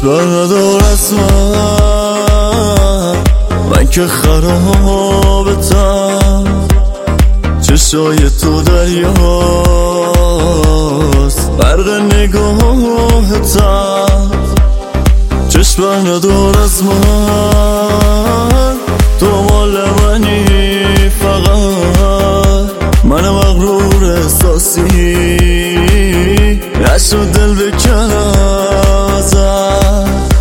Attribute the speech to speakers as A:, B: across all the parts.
A: چشم بردار از من که خرابتم. چشای تو دریاست برق نگاهتم. چشم بردار از من، تو مال منی فقط. من مغرور احساسی نشد دل بکنم ازت.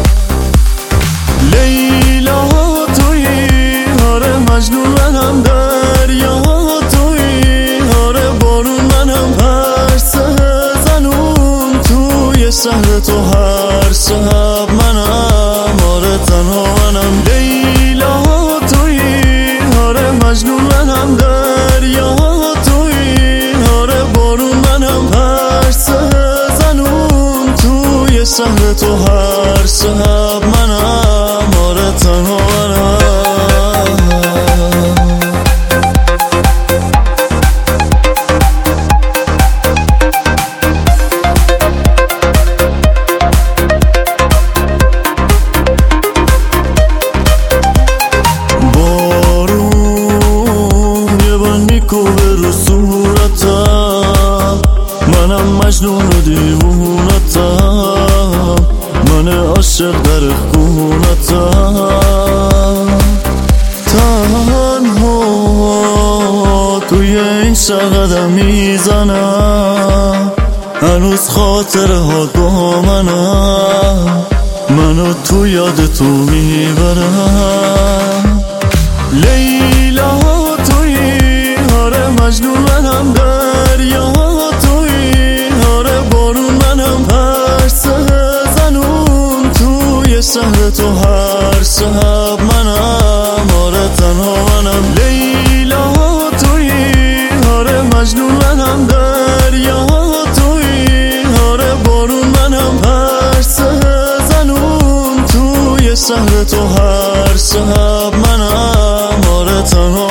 A: لیلا تویی، آره مجنون منم، دریا تویی، آره بارون منم. هر زنون توی شهر تو هر شب منم، آره تنها منم. لیلا تویی، آره مجنون منم، دریا تویی، آره بارون منم. هر زنون توی شهر تو هر شب منم، آره تنها منم. رو صورتم، منم مجنون و دیوونتم. من عاشق در خونتم. تنها توی این شهر قدم میزنم، هنوز خاطره ها با منم. منو تو یاد تو میبرم. لیلا تویی، آره مجنون منم، دریا تویی، آره بارون منم. هر زنون توی شهر تو هر شب منم، آره تنها منم. لیلا تویی، آره مجنون منم، دریا تویی، آره بارون منم. هر زنون توی شهر تو هر شب منم، آره تنها